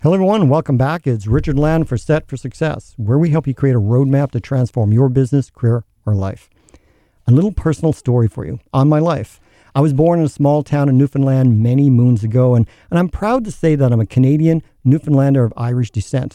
Hello, everyone. Welcome back. It's Richard Land for Set for Success, where we help you create a roadmap to transform your business, career, or life. A little personal story for you on my life. I was born in a small town in Newfoundland many moons ago, and I'm proud to say that I'm a Canadian Newfoundlander of Irish descent.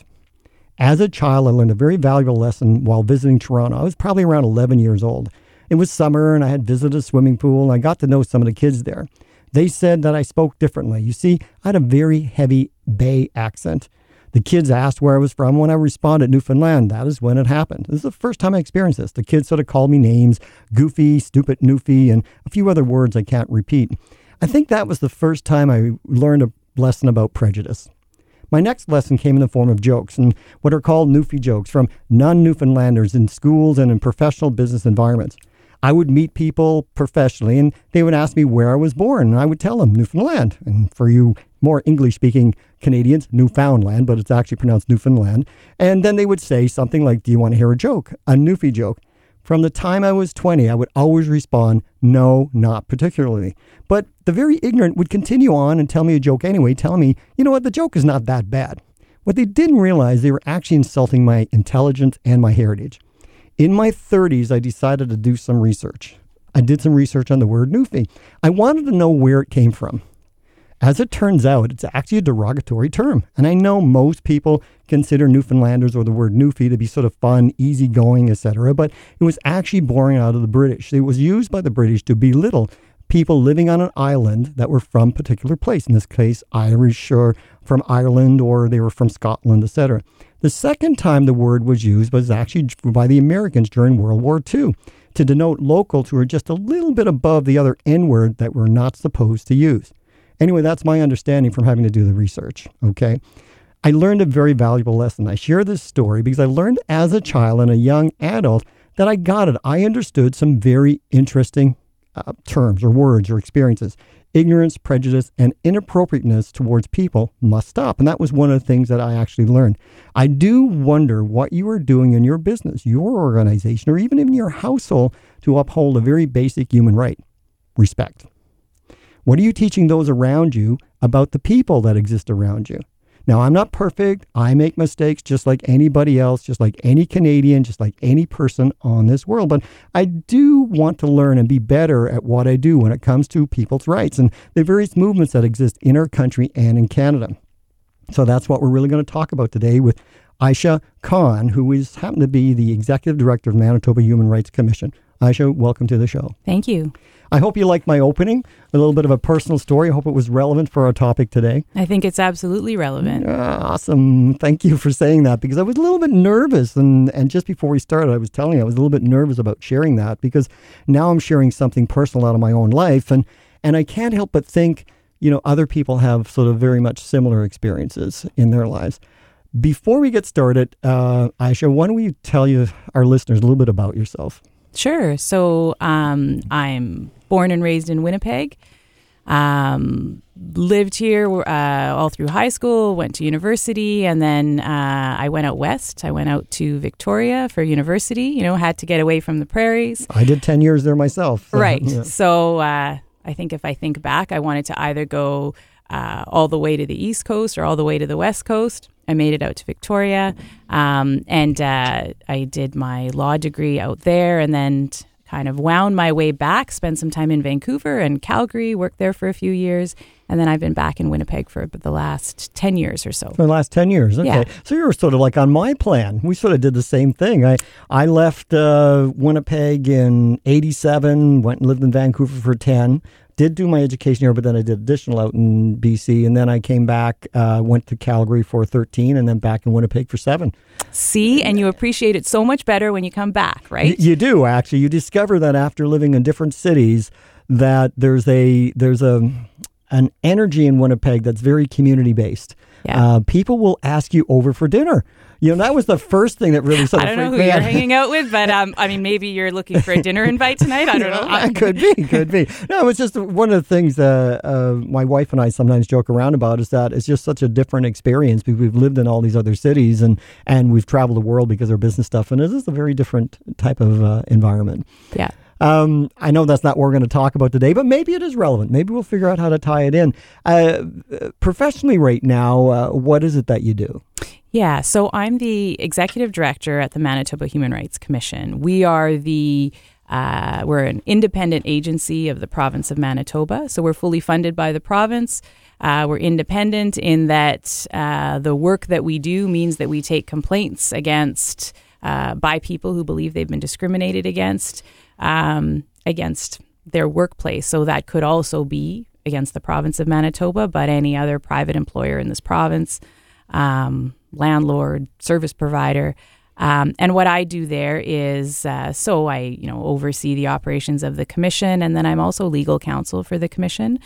As a child, I learned a very valuable lesson while visiting Toronto. I was probably around 11 years old. It was summer, and I had visited a swimming pool, and I got to know some of the kids there. They said that I spoke differently. You see, I had a very heavy Bay accent. The kids asked where I was from. When I responded Newfoundland, that is when it happened. This is the first time I experienced this. The kids sort of called me names, Goofy, Stupid, Newfie, and a few other words I can't repeat. I think that was the first time I learned a lesson about prejudice. My next lesson came in the form of jokes, and what are called Newfie jokes from non-Newfoundlanders in schools and in professional business environments. I would meet people professionally, and they would ask me where I was born, and I would tell them Newfoundland. And for you more English-speaking Canadians, Newfoundland, but it's actually pronounced Newfoundland. And then they would say something like, do you want to hear a joke? A Newfie joke. From the time I was 20, I would always respond, no, not particularly. But the very ignorant would continue on and tell me a joke anyway, telling me, you know what, the joke is not that bad. What they didn't realize, they were actually insulting my intelligence and my heritage. In my 30s, I decided to do some research. I did some research on the word Newfie. I wanted to know where it came from. As it turns out, it's actually a derogatory term. And I know most people consider Newfoundlanders or the word Newfie to be sort of fun, easygoing, etc. But it was actually born out of the British. It was used by the British to belittle people living on an island that were from a particular place. In this case, Irish or from Ireland, or they were from Scotland, etc. The second time the word was used was actually by the Americans during World War II to denote locals who were just a little bit above the other N-word that we're not supposed to use. Anyway, that's my understanding from having to do the research, okay? I learned a very valuable lesson. I share this story because I learned as a child and a young adult that I got it. I understood some very interesting terms or words or experiences. Ignorance, prejudice, and inappropriateness towards people must stop. And that was one of the things that I actually learned. I do wonder what you are doing in your business, your organization, or even in your household to uphold a very basic human right, respect. What are you teaching those around you about the people that exist around you? Now, I'm not perfect. I make mistakes just like anybody else, just like any Canadian, just like any person on this world. But I do want to learn and be better at what I do when it comes to people's rights and the various movements that exist in our country and in Canada. So that's what we're really going to talk about today with Aisha Khan, who happened to be the Executive Director of Manitoba Human Rights Commission. Aisha, welcome to the show. Thank you. I hope you liked my opening, a little bit of a personal story. I hope it was relevant for our topic today. I think it's absolutely relevant. Awesome. Thank you for saying that, because I was a little bit nervous. And just before we started, I was telling you I was a little bit nervous about sharing that, because now I'm sharing something personal out of my own life. And I can't help but think, other people have sort of very much similar experiences in their lives. Before we get started, Aisha, why don't we tell our listeners a little bit about yourself? Sure. So I'm born and raised in Winnipeg, lived here all through high school, went to university, and then I went out west. I went out to Victoria for university, had to get away from the prairies. I did 10 years there myself. So, right. Yeah. So I think if I think back, I wanted to either go all the way to the East Coast or all the way to the West Coast. I made it out to Victoria, and I did my law degree out there, and then kind of wound my way back, spent some time in Vancouver and Calgary, worked there for a few years, and then I've been back in Winnipeg for the last 10 years or so. For the last 10 years, okay. Yeah. So you were sort of like on my plan. We sort of did the same thing. I left Winnipeg in 87, went and lived in Vancouver for 10. Did do my education here, but then I did additional out in BC, and then I came back, went to Calgary for 13, and then back in Winnipeg for 7. See, and you appreciate it so much better when you come back, right? You do, actually. You discover that after living in different cities, that there's an energy in Winnipeg that's very community-based. Yeah. People will ask you over for dinner. That was the first thing that really sort of freaked me out. I don't know who you're hanging out with, but maybe you're looking for a dinner invite tonight. I don't know. Could be. No, it's just one of the things my wife and I sometimes joke around about is that it's just such a different experience because we've lived in all these other cities and we've traveled the world because of our business stuff, and it's just a very different type of environment. Yeah. I know that's not what we're going to talk about today, but maybe it is relevant. Maybe we'll figure out how to tie it in. Professionally right now, what is it that you do? Yeah, so I'm the executive director at the Manitoba Human Rights Commission. We are we're an independent agency of the province of Manitoba, so we're fully funded by the province. We're independent in that the work that we do means that we take complaints by people who believe they've been discriminated against their workplace. So that could also be against the province of Manitoba, but any other private employer in this province, landlord, service provider. And what I do there is, I oversee the operations of the commission, and then I'm also legal counsel for the commission.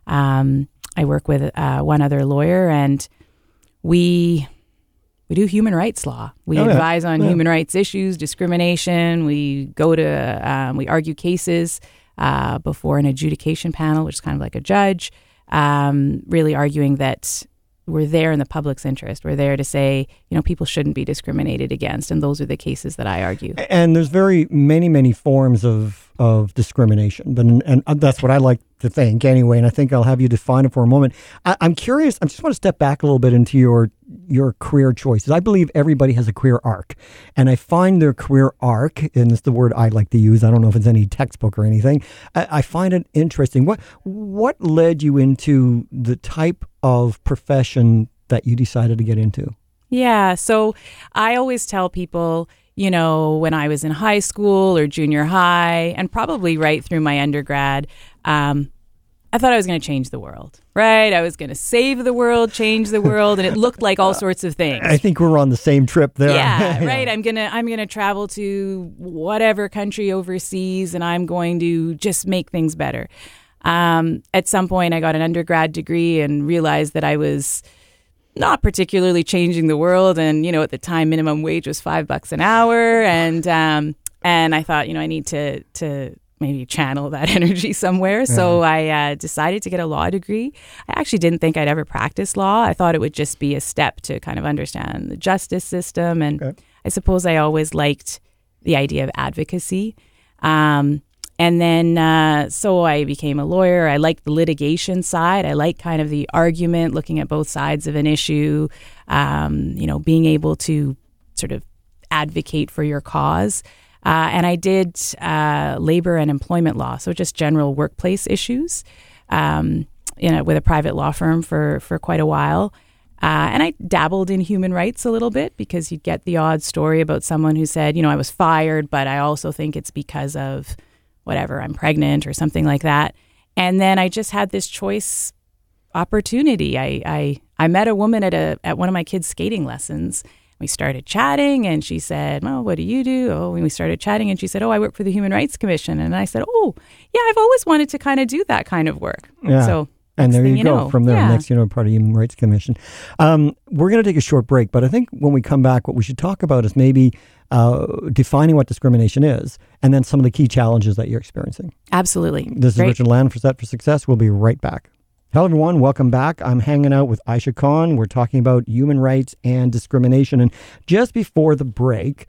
I work with one other lawyer, and we do human rights law. We advise on human rights issues, discrimination. We we argue cases before an adjudication panel, which is kind of like a judge, really arguing that we're there in the public's interest. We're there to say, people shouldn't be discriminated against, and those are the cases that I argue. And there's very many forms of discrimination, but and that's what I like to think anyway. And I think I'll have you define it for a moment. I'm curious. I just want to step back a little bit into your career choices. I believe everybody has a career arc, and I find their career arc, and it's the word I like to use. I don't know if it's any textbook or anything. I find it interesting. What led you into the type of profession that you decided to get into? Yeah, so I always tell people, when I was in high school or junior high, and probably right through my undergrad, I thought I was going to change the world, right? I was going to save the world, change the world, and it looked like all sorts of things. I think we're on the same trip there. Yeah, right. I'm gonna travel to whatever country overseas, and I'm going to just make things better. At some point, I got an undergrad degree and realized that I was not particularly changing the world. And, at the time, minimum wage was $5 an hour. And I thought, I need to maybe channel that energy somewhere. Yeah. So I decided to get a law degree. I actually didn't think I'd ever practice law. I thought it would just be a step to kind of understand the justice system. And I suppose I always liked the idea of advocacy. And then, so I became a lawyer. I liked the litigation side. I like kind of the argument, looking at both sides of an issue, being able to sort of advocate for your cause. And I did labor and employment law, so just general workplace issues, with a private law firm for quite a while. And I dabbled in human rights a little bit, because you'd get the odd story about someone who said, I was fired, but I also think it's because of whatever, I'm pregnant or something like that. And then I just had this choice opportunity. I met a woman at one of my kids' skating lessons. We started chatting, and she said, "Well, what do you do?" And we started chatting, and she said, "Oh, I work for the Human Rights Commission." And I said, "Oh, yeah, I've always wanted to kind of do that kind of work." Yeah. So, and there you go. From there, next, part of the Human Rights Commission. We're going to take a short break, but I think when we come back, what we should talk about is maybe defining what discrimination is, and then some of the key challenges that you're experiencing. Absolutely. This is Richard Land for Set for Success. We'll be right back. Hello, everyone. Welcome back. I'm hanging out with Aisha Khan. We're talking about human rights and discrimination. And just before the break,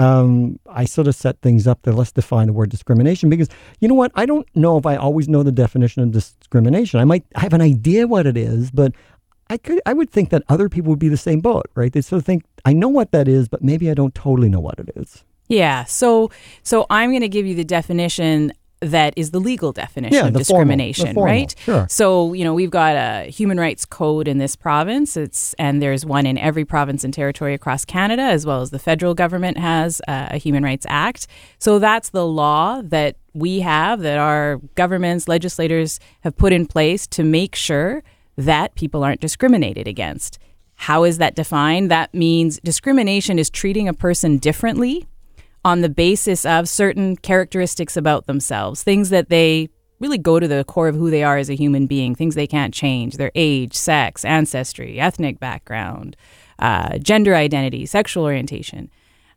I sort of set things up to let's define the word discrimination, because you know what? I don't know if I always know the definition of discrimination. I have an idea what it is, but I would think that other people would be the same boat, right? They sort of think, I know what that is, but maybe I don't totally know what it is. Yeah. So I'm going to give you the definition that is the legal definition of discrimination, formal. Right? Sure. So, we've got a human rights code in this province. And there's one in every province and territory across Canada, as well as the federal government has a Human Rights Act. So that's the law that we have, that our governments, legislators have put in place to make sure that people aren't discriminated against. How is that defined? That means discrimination is treating a person differently on the basis of certain characteristics about themselves, things that they really go to the core of who they are as a human being, things they can't change, their age, sex, ancestry, ethnic background, gender identity, sexual orientation.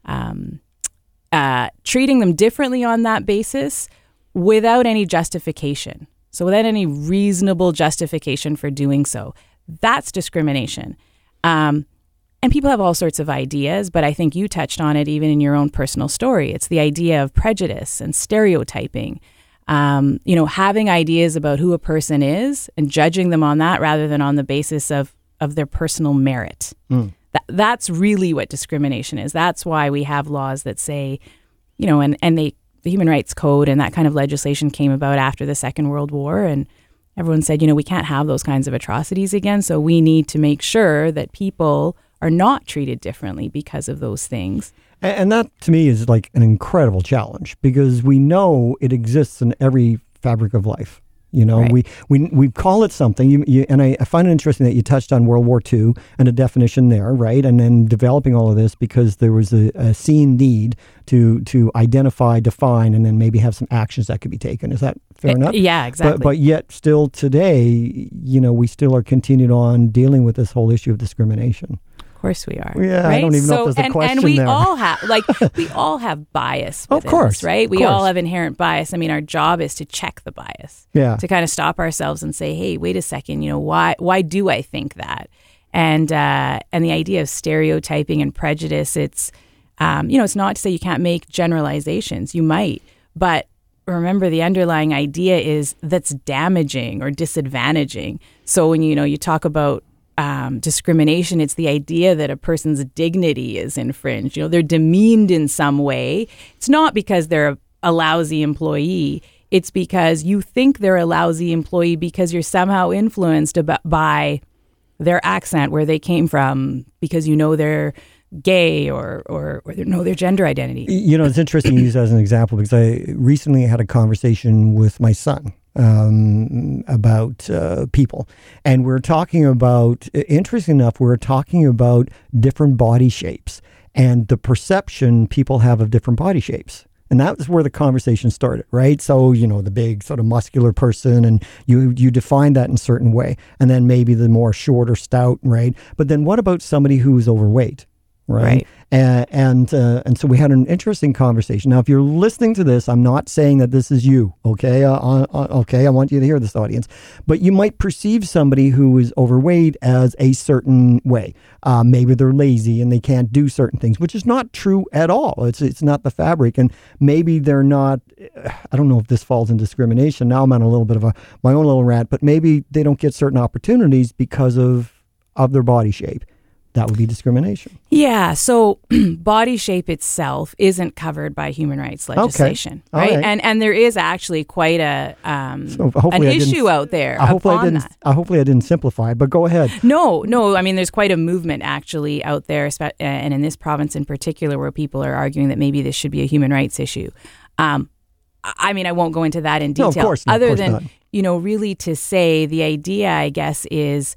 Treating them differently on that basis without any justification. So without any reasonable justification for doing so. That's discrimination. And people have all sorts of ideas, but I think you touched on it even in your own personal story. It's the idea of prejudice and stereotyping. Having ideas about who a person is and judging them on that rather than on the basis of their personal merit. That's really what discrimination is. That's why we have laws that say, the Human Rights Code and that kind of legislation came about after the Second World War, and everyone said, we can't have those kinds of atrocities again, so we need to make sure that people are not treated differently because of those things. And that, to me, is like an incredible challenge because we know it exists in every fabric of life. Right. We call it something, and I find it interesting that you touched on World War II and a definition there, right? And then developing all of this because there was a seen need to identify, define, and then maybe have some actions that could be taken. Is that fair enough? Yeah, exactly. But yet still today, we still are continued on dealing with this whole issue of discrimination. Of course we are. Yeah, right? I don't even know if there's a question and we there. we all have bias within of course, us, right? We course. all have inherent bias. I mean, our job is to check the bias. Yeah. To kind of stop ourselves and say, hey, wait a second, why do I think that? And the idea of stereotyping and prejudice, it's it's not to say you can't make generalizations. You might, but remember the underlying idea is that's damaging or disadvantaging. So when you talk about discrimination, it's the idea that a person's dignity is infringed. They're demeaned in some way. It's not because they're a lousy employee. It's because you think they're a lousy employee because you're somehow influenced by their accent, where they came from, because they're gay or know their gender identity. It's interesting you use that as an example because I recently had a conversation with my son about people. And we're talking about, interesting enough, we're talking about different body shapes and the perception people have of different body shapes. And that was where the conversation started, right? So, the big sort of muscular person, and you define that in a certain way. And then maybe the more short or stout, right? But then what about somebody who's overweight? Right. And so we had an interesting conversation. Now, if you're listening to this, I'm not saying that this is you, okay? Okay, I want you to hear this, audience. But you might perceive somebody who is overweight as a certain way. Maybe they're lazy and they can't do certain things, which is not true at all. It's not the fabric. And maybe they're not, I don't know if this falls in discrimination. Now I'm on a little bit of my own little rant, but maybe they don't get certain opportunities because of their body shape. That would be discrimination. Yeah. So body shape itself isn't covered by human rights legislation, okay. right? And there is actually quite an issue out there. Hopefully I didn't simplify it, but go ahead. No. I mean, there's quite a movement actually out there, and in this province in particular, where people are arguing that maybe this should be a human rights issue. I won't go into that in detail. No, of course not, other than, really to say the idea, I guess, is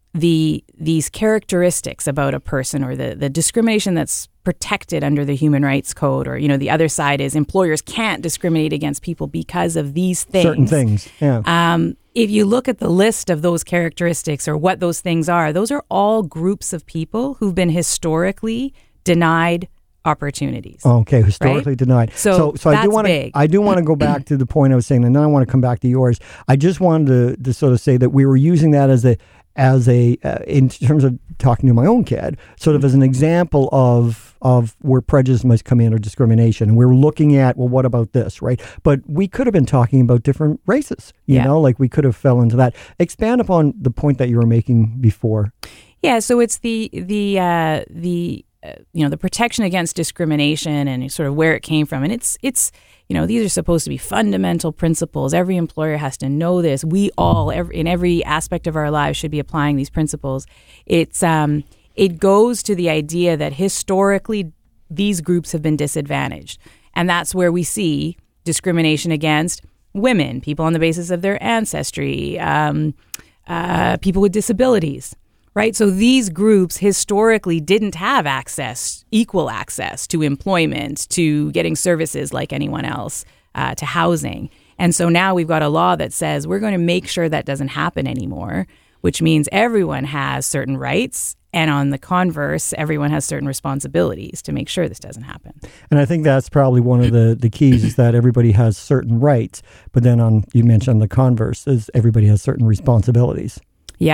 these characteristics about a person, or the discrimination that's protected under the Human Rights Code, or the other side is employers can't discriminate against people because of these things. Certain things, yeah. If you look at the list of those characteristics or what those things are, those are all groups of people who've been historically denied opportunities. Okay, historically right? denied. So I do want to go back to the point I was saying, and then I want to come back to yours. I just wanted to sort of say that we were using that as a in terms of talking to my own kid, sort of as an example of where prejudice must come in, or discrimination. And we were looking at, well, what about this, right? But we could have been talking about different races, you know, like we could have fell into that. Expand upon the point that you were making before. Yeah, so it's the protection against discrimination and sort of where it came from. And it's these are supposed to be fundamental principles. Every employer has to know this. We all, in every aspect of our lives, should be applying these principles. It goes to the idea that historically these groups have been disadvantaged. And that's where we see discrimination against women, people on the basis of their ancestry, people with disabilities. Right. So these groups historically didn't have equal access to employment, to getting services like anyone else, to housing. And so now we've got a law that says we're going to make sure that doesn't happen anymore, which means everyone has certain rights. And on the converse, everyone has certain responsibilities to make sure this doesn't happen. And I think that's probably one of the keys, is that everybody has certain rights. But then you mentioned the converse is everybody has certain responsibilities. Yeah.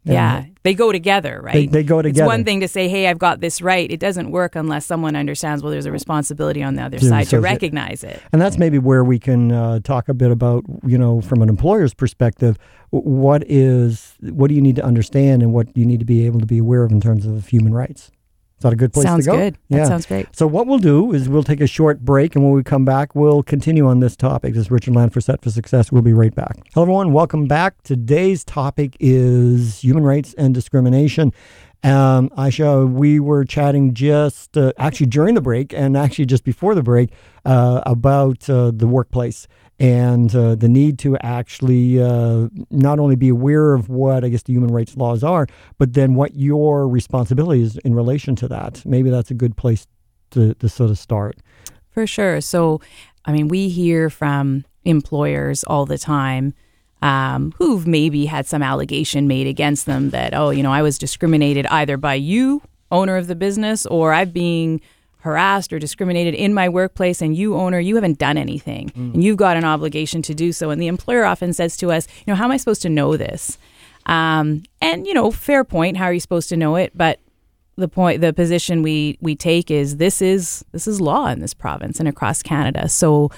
Yeah. They go together, right? They go together. It's one thing to say, hey, I've got this right. It doesn't work unless someone understands, well, there's a resposticity on the other side to recognize it. And that's maybe where we can talk a bit about, from an employer's perspective, what do you need to understand and what you need to be able to be aware of in terms of human rights? Is that a good place to go? Sounds good. Yeah. That sounds great. So what we'll do is we'll take a short break, and when we come back, we'll continue on this topic. This is Richard Land for Set for Success. We'll be right back. Hello, everyone. Welcome back. Today's topic is human rights and discrimination. Aisha, we were chatting just actually during the break and actually just before the break about the workplace and the need to actually not only be aware of what, I guess, the human rights laws are, but then what your responsibility is in relation to that. Maybe that's a good place to sort of start. For sure. So, we hear from employers all the time who've maybe had some allegation made against them that, I was discriminated either by you, owner of the business, or I'm being harassed or discriminated in my workplace, and you, owner, you haven't done anything, and you've got an obligation to do so. And the employer often says to us, how am I supposed to know this? And fair point. How are you supposed to know it? But the position we take is this is law in this province and across Canada. So,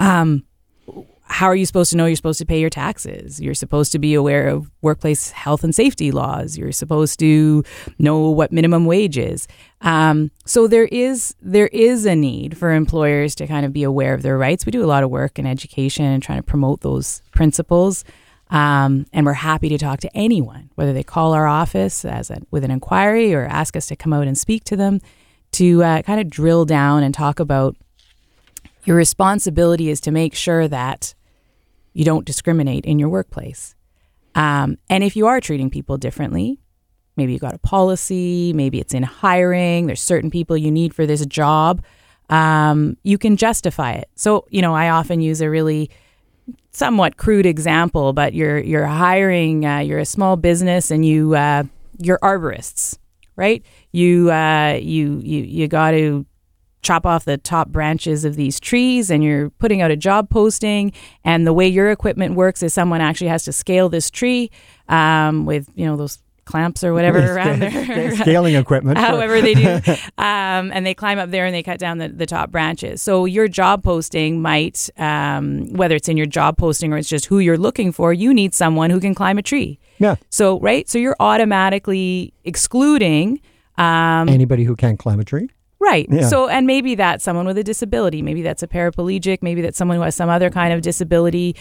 how are you supposed to know? You're supposed to pay your taxes. You're supposed to be aware of workplace health and safety laws. You're supposed to know what minimum wage is. So there is a need for employers to kind of be aware of their rights. We do a lot of work in education and trying to promote those principles. And we're happy to talk to anyone, whether they call our office with an inquiry or ask us to come out and speak to them, to kind of drill down and talk about your responsibility is to make sure that you don't discriminate in your workplace. And if you are treating people differently, maybe you've got a policy, maybe it's in hiring, there's certain people you need for this job, you can justify it. So, I often use a really somewhat crude example, but you're hiring, you're a small business and you're arborists, right? You got to chop off the top branches of these trees, and you're putting out a job posting, and the way your equipment works is someone actually has to scale this tree with those clamps or whatever around there. Scaling equipment. However they do. And they climb up there and they cut down the top branches. So your job posting might, whether it's in your job posting or it's just who you're looking for, you need someone who can climb a tree. Yeah. So, right? So you're automatically excluding anybody who can't climb a tree. Right. Yeah. So, and maybe that's someone with a disability. Maybe that's a paraplegic. Maybe that's someone who has some other kind of disability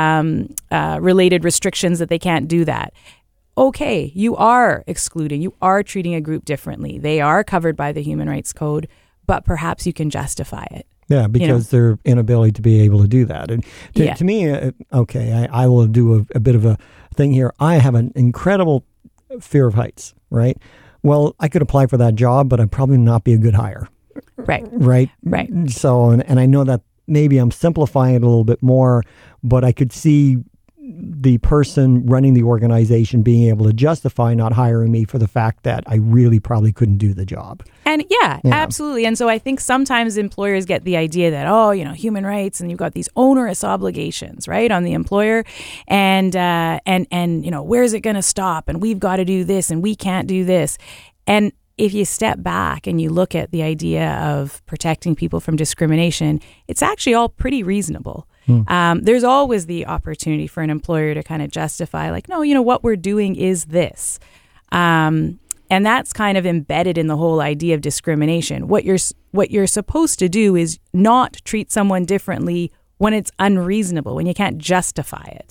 related restrictions that they can't do that. Okay, you are excluding. You are treating a group differently. They are covered by the Human Rights Code, but perhaps you can justify it. Yeah, because their inability to be able to do that. And to me, I will do a bit of a thing here. I have an incredible fear of heights, right? Well, I could apply for that job, but I'd probably not be a good hire. Right. Right? Right. So, and I know that maybe I'm simplifying it a little bit more, but I could see the person running the organization being able to justify not hiring me for the fact that I really probably couldn't do the job. And yeah, absolutely. And so I think sometimes employers get the idea that, human rights, and you've got these onerous obligations, right, on the employer, and where's it going to stop? And we've got to do this, and we can't do this. And if you step back and you look at the idea of protecting people from discrimination, it's actually all pretty reasonable. There's always the opportunity for an employer to kind of justify, like, no, what we're doing is this. And that's kind of embedded in the whole idea of discrimination. What you're supposed to do is not treat someone differently when it's unreasonable, when you can't justify it.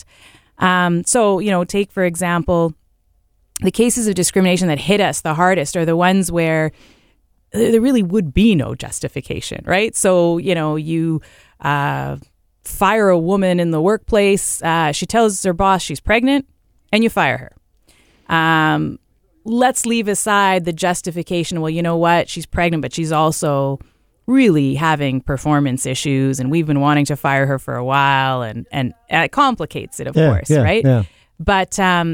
So, take, for example, the cases of discrimination that hit us the hardest are the ones where there really would be no justification, right? So, you fire a woman in the workplace. She tells her boss she's pregnant, and you fire her. Let's leave aside the justification. Well, you know what? She's pregnant, but she's also really having performance issues, and we've been wanting to fire her for a while, and it complicates it, of course, right? Yeah. But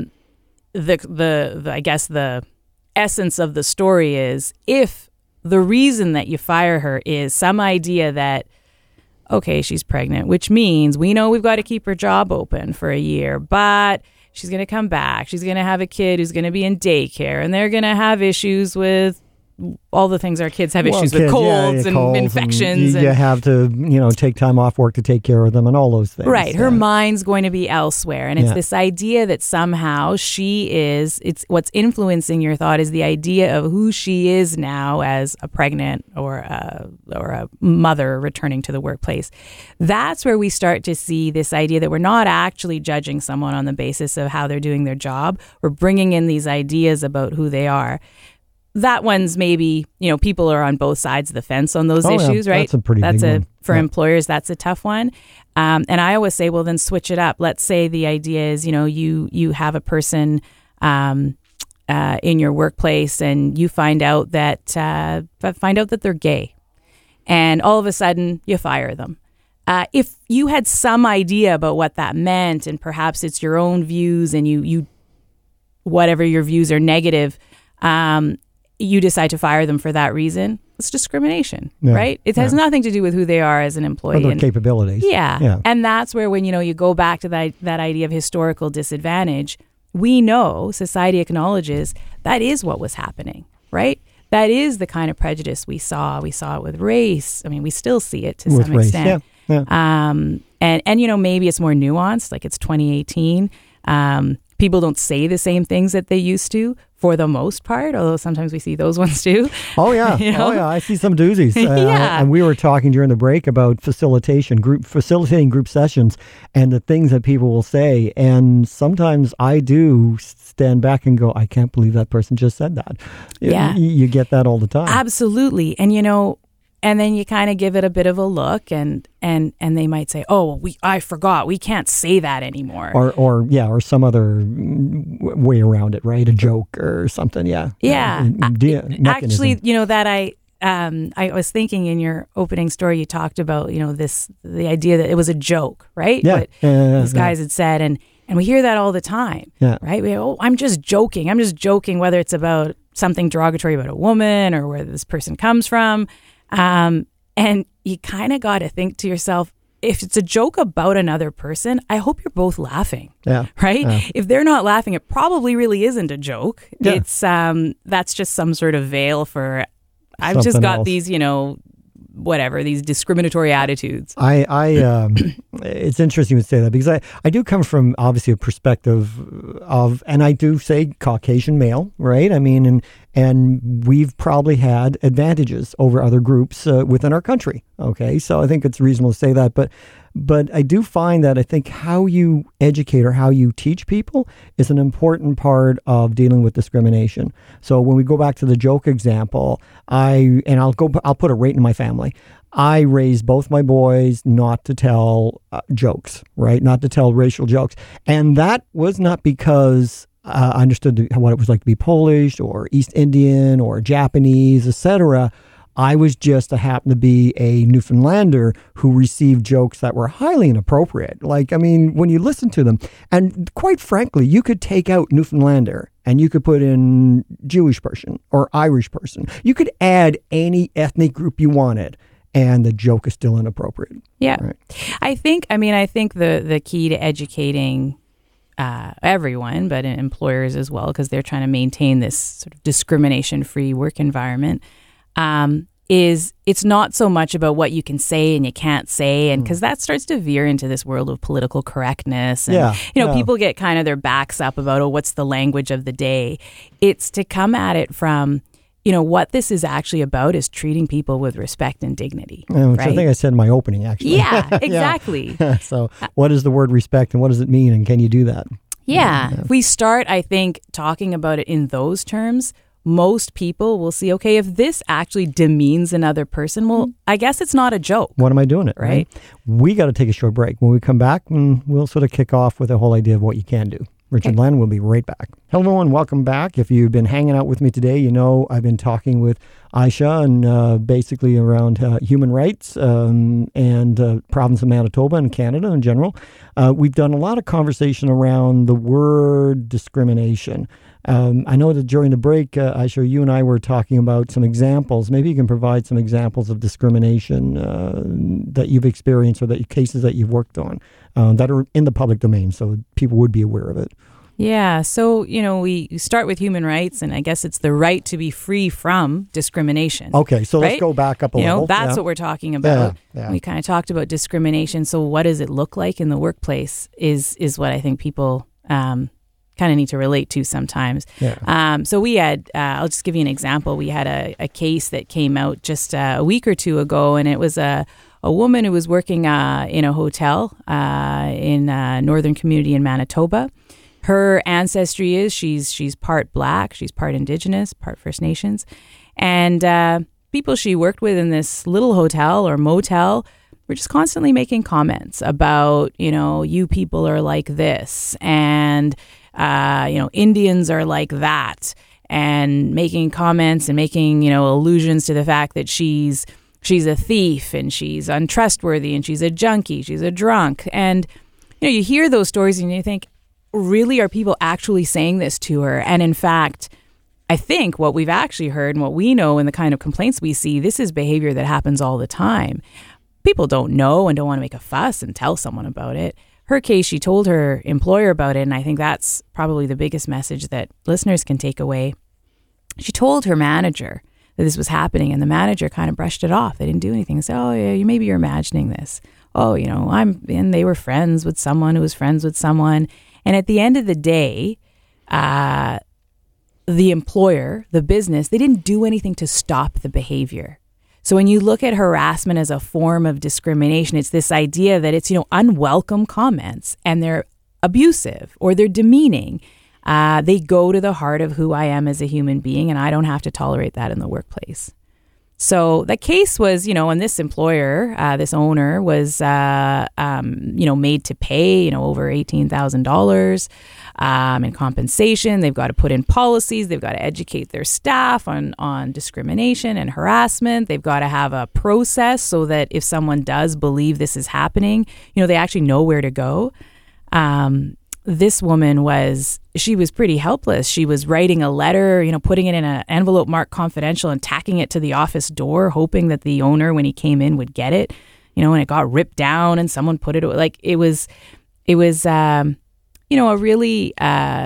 the I guess the essence of the story is, if the reason that you fire her is some idea that, okay, she's pregnant, which means we know we've got to keep her job open for a year, but she's going to come back. She's going to have a kid who's going to be in daycare, and they're going to have issues with all the things our kids have issues with, colds and infections. And you have to, take time off work to take care of them and all those things. Right. Her mind's going to be elsewhere. And it's this idea that somehow it's what's influencing your thought is the idea of who she is now as a pregnant or a mother returning to the workplace. That's where we start to see this idea that we're not actually judging someone on the basis of how they're doing their job. We're bringing in these ideas about who they are. That one's maybe, people are on both sides of the fence on those issues, right? That's a pretty big one. For employers, that's a tough one. And I always say, well, then switch it up. Let's say the idea is, you have a person in your workplace and you find out that they're gay, and all of a sudden you fire them. If you had some idea about what that meant, and perhaps it's your own views, and you whatever your views are negative, you decide to fire them for that reason, it's discrimination, right? It has nothing to do with who they are as an employee. Or their capabilities. Yeah. And that's where when, you go back to that idea of historical disadvantage, we know, society acknowledges, that is what was happening, right? That is the kind of prejudice we saw. We saw it with race. I mean, we still see it to some extent. Yeah. And maybe it's more nuanced, like it's 2018. People don't say the same things that they used to for the most part, although sometimes we see those ones too. Oh, yeah. I see some doozies. Yeah. And we were talking during the break about facilitating group sessions and the things that people will say. And sometimes I do stand back and go, I can't believe that person just said that. Yeah. You get that all the time. Absolutely. And, and then you kind of give it a bit of a look, and they might say, "Oh, I forgot. We can't say that anymore." Or some other way around it, right? A joke or something. Yeah. Yeah. Actually, that I was thinking in your opening story, you talked about the idea that it was a joke, right? Yeah. What these guys had said, and we hear that all the time, right? I'm just joking. I'm just joking, whether it's about something derogatory about a woman or where this person comes from. And you kind of got to think to yourself, if it's a joke about another person, I hope you're both laughing. Yeah. Right? Yeah. If they're not laughing, it probably really isn't a joke. Yeah. It's that's just some sort of veil for I've Something just got else. these, these discriminatory attitudes. It's interesting to say that, because I do come from obviously a perspective of, and I do say Caucasian male, right? I mean, and we've probably had advantages over other groups within our country. Okay, so I think it's reasonable to say that, but I do find that I think how you educate or how you teach people is an important part of dealing with discrimination. So when we go back to the joke example, I'll put it right in my family. I raised both my boys not to tell jokes, right? Not to tell racial jokes. And that was not because I understood what it was like to be Polish or East Indian or Japanese, etc. I was just happened to be a Newfoundlander who received jokes that were highly inappropriate. When you listen to them, and quite frankly, you could take out Newfoundlander and you could put in Jewish person or Irish person. You could add any ethnic group you wanted, and the joke is still inappropriate. Yeah. Right. I think the key to educating everyone, but employers as well, because they're trying to maintain this sort of discrimination-free work environment, is it's not so much about what you can say and you can't say, and because that starts to veer into this world of political correctness, and people get kind of their backs up about, what's the language of the day. It's to come at it from, what this is actually about is treating people with respect and dignity. Which right? I think I said in my opening, actually. Yeah, exactly. So what is the word respect and what does it mean, and can you do that? Yeah. If we start, I think, talking about it in those terms, most people will see, okay, if this actually demeans another person, well, I guess it's not a joke. What am I doing it? Right? We got to take a short break. When we come back, we'll sort of kick off with the whole idea of what you can do. Richard Land will be right back. Hello, everyone. Welcome back. If you've been hanging out with me today, I've been talking with Aisha and basically around human rights and province of Manitoba and Canada in general. We've done a lot of conversation around the word discrimination. I know that during the break, Aisha, you and I were talking about some examples. Maybe you can provide some examples of discrimination that you've experienced or cases that you've worked on that are in the public domain, so people would be aware of it. Yeah. So, we start with human rights, and I guess it's the right to be free from discrimination. Okay. So right? let's go back up a little. That's what we're talking about. Yeah. We kind of talked about discrimination. So what does it look like in the workplace is what I think people kind of need to relate to sometimes. Yeah. So we had, I'll just give you an example. We had a case that came out just a week or two ago, and it was a woman who was working in a hotel in a northern community in Manitoba. Her ancestry is she's part Black, she's part Indigenous, part First Nations. And people she worked with in this little hotel or motel were just constantly making comments about, you people are like this, and, Indians are like that, and making comments and making, allusions to the fact that she's a thief and she's untrustworthy and she's a junkie, she's a drunk. And, you hear those stories and you think, really, are people actually saying this to her? And in fact, I think what we've actually heard and what we know and the kind of complaints we see, this is behavior that happens all the time. People don't know and don't want to make a fuss and tell someone about it. Her case, she told her employer about it, and I think that's probably the biggest message that listeners can take away. She told her manager that this was happening, and the manager kind of brushed it off. They didn't do anything. They said, oh, yeah, maybe you're imagining this. Oh, and they were friends with someone who was friends with someone. And at the end of the day, the employer, the business, they didn't do anything to stop the behavior. So when you look at harassment as a form of discrimination, it's this idea that it's, unwelcome comments, and they're abusive or they're demeaning. They go to the heart of who I am as a human being, and I don't have to tolerate that in the workplace. So the case was, and this employer, this owner was, made to pay, over $18,000 in compensation. They've got to put in policies. They've got to educate their staff on discrimination and harassment. They've got to have a process so that if someone does believe this is happening, they actually know where to go. This woman was pretty helpless. She was writing a letter, putting it in an envelope marked confidential and tacking it to the office door, hoping that the owner, when he came in, would get it, and it got ripped down and someone put it, like it was, a really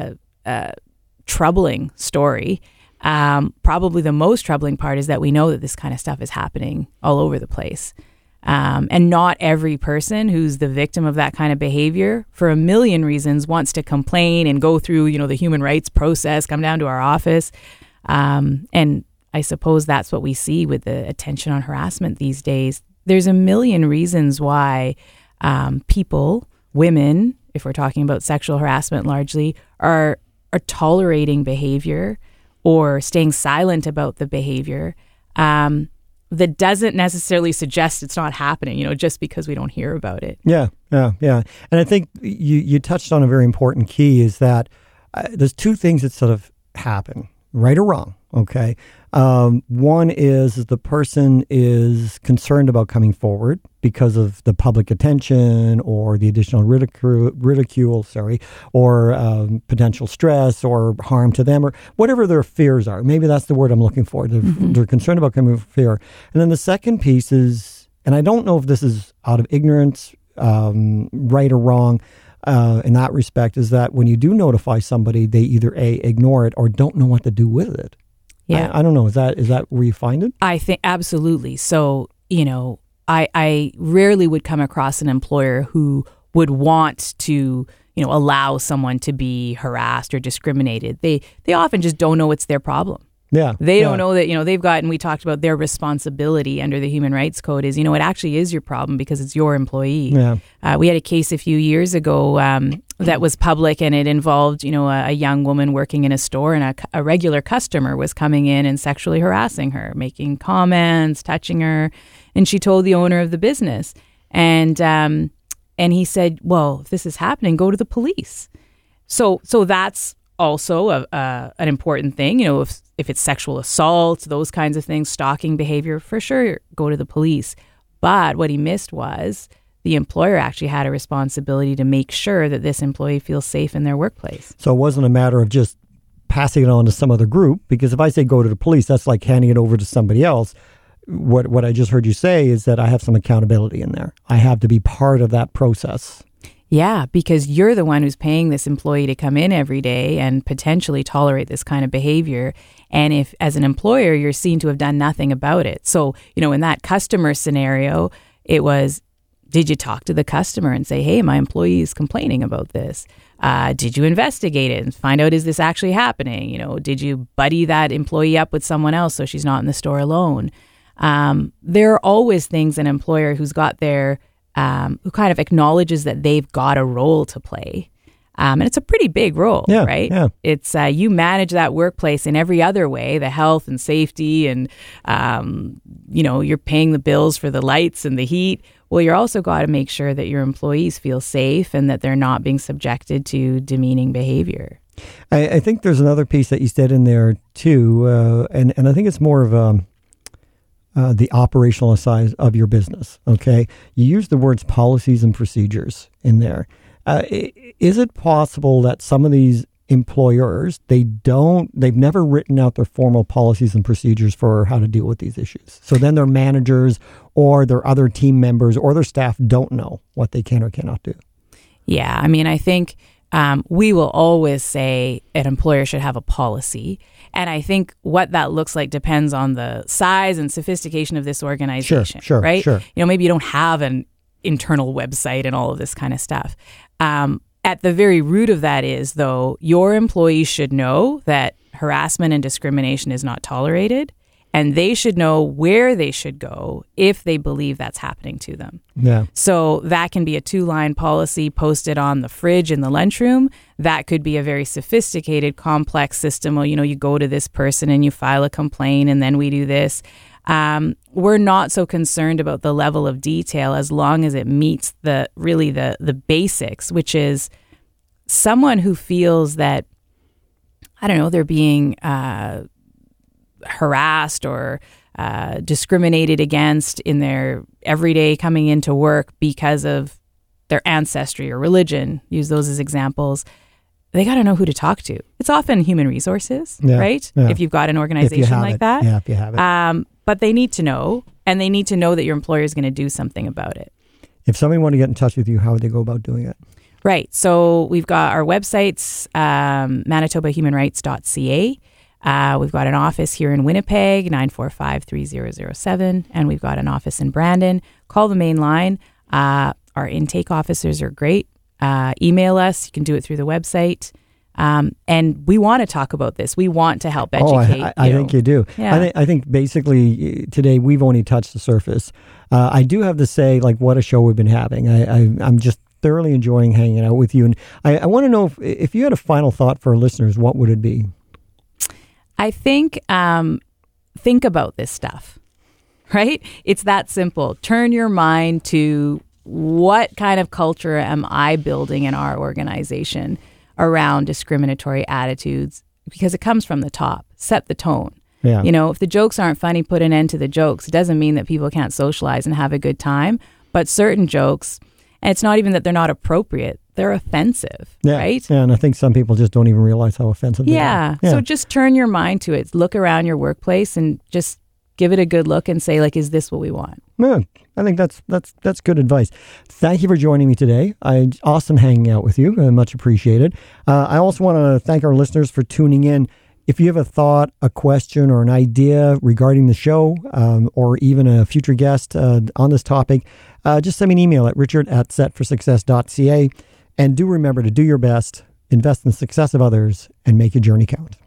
troubling story. Probably the most troubling part is that we know that this kind of stuff is happening all over the place. And not every person who's the victim of that kind of behavior, for a million reasons, wants to complain and go through, the human rights process, come down to our office. And I suppose that's what we see with the attention on harassment these days. There's a million reasons why people, women, if we're talking about sexual harassment largely, are tolerating behavior or staying silent about the behavior. That doesn't necessarily suggest it's not happening, just because we don't hear about it. Yeah. And I think you touched on a very important key is that there's two things that sort of happen, right or wrong, okay? One is the person is concerned about coming forward because of the public attention or the additional ridicule, or potential stress or harm to them or whatever their fears are. Maybe that's the word I'm looking for. They're concerned about coming from fear. And then the second piece is, and I don't know if this is out of ignorance, right or wrong, in that respect, is that when you do notify somebody, they either ignore it or don't know what to do with it. Yeah. I don't know. Is that where you find it? I think absolutely. So, I rarely would come across an employer who would want to, allow someone to be harassed or discriminated. They often just don't know it's their problem. Yeah. They don't know that, they've got, and we talked about their responsibility under the Human Rights Code is, it actually is your problem because it's your employee. Yeah. We had a case a few years ago that was public, and it involved, a young woman working in a store, and a regular customer was coming in and sexually harassing her, making comments, touching her. And she told the owner of the business. And he said, well, if this is happening, go to the police. So that's also an important thing, if it's sexual assault, those kinds of things, stalking behavior, for sure, go to the police. But what he missed was the employer actually had a responsibility to make sure that this employee feels safe in their workplace. So it wasn't a matter of just passing it on to some other group, because if I say go to the police, that's like handing it over to somebody else. What I just heard you say is that I have some accountability in there. I have to be part of that process. Yeah, because you're the one who's paying this employee to come in every day and potentially tolerate this kind of behavior. And if, as an employer, you're seen to have done nothing about it. So, in that customer scenario, it was, did you talk to the customer and say, hey, my employee is complaining about this? Did you investigate it and find out, is this actually happening? Did you buddy that employee up with someone else so she's not in the store alone? There are always things an employer who's got their who kind of acknowledges that they've got a role to play. And it's a pretty big role, right? Yeah. It's you manage that workplace in every other way, the health and safety, and you're paying the bills for the lights and the heat. Well, you're also got to make sure that your employees feel safe and that they're not being subjected to demeaning behavior. I think there's another piece that you said in there too, and I think it's more of the operational side of your business. Okay, you use the words policies and procedures in there. Is it possible that some of these employers, they've never written out their formal policies and procedures for how to deal with these issues? So then their managers or their other team members or their staff don't know what they can or cannot do. Yeah, I think we will always say an employer should have a policy. And I think what that looks like depends on the size and sophistication of this organization. Sure, right? Sure. Maybe you don't have an internal website and all of this kind of stuff. At the very root of that is, though, your employees should know that harassment and discrimination is not tolerated, and they should know where they should go if they believe that's happening to them. Yeah. So that can be a 2-line policy posted on the fridge in the lunchroom. That could be a very sophisticated, complex system. Well, you go to this person and you file a complaint, and then we do this. We're not so concerned about the level of detail as long as it meets the basics, which is someone who feels that, they're being harassed or discriminated against in their everyday coming into work because of their ancestry or religion, use those as examples. They got to know who to talk to. It's often human resources, right? Yeah. If you've got an organization like that. Yeah, if you have it. But they need to know, and they need to know that your employer is going to do something about it. If somebody wanted to get in touch with you, how would they go about doing it? Right. So we've got our websites, manitobahumanrights.ca. We've got an office here in Winnipeg, 945-3007, and we've got an office in Brandon. Call the main line. Our intake officers are great. Email us. You can do it through the website. And we want to talk about this. We want to help educate. I think you do. Yeah. I think basically today we've only touched the surface. I do have to say, what a show we've been having. I'm just thoroughly enjoying hanging out with you. And I want to know if you had a final thought for our listeners, what would it be? I think about this stuff, right? It's that simple. Turn your mind to what kind of culture am I building in our organization around discriminatory attitudes, because it comes from the top. Set the tone. Yeah. If the jokes aren't funny, put an end to the jokes. It doesn't mean that people can't socialize and have a good time, but certain jokes, and it's not even that they're not appropriate, they're offensive, right? Yeah, and I think some people just don't even realize how offensive they are. Yeah. So just turn your mind to it. Look around your workplace and just give it a good look and say, is this what we want? Yeah, I think that's good advice. Thank you for joining me today. Awesome hanging out with you. Much appreciated. I also want to thank our listeners for tuning in. If you have a thought, a question, or an idea regarding the show, or even a future guest on this topic, just send me an email at richard@setforsuccess.ca. And do remember to do your best, invest in the success of others, and make your journey count.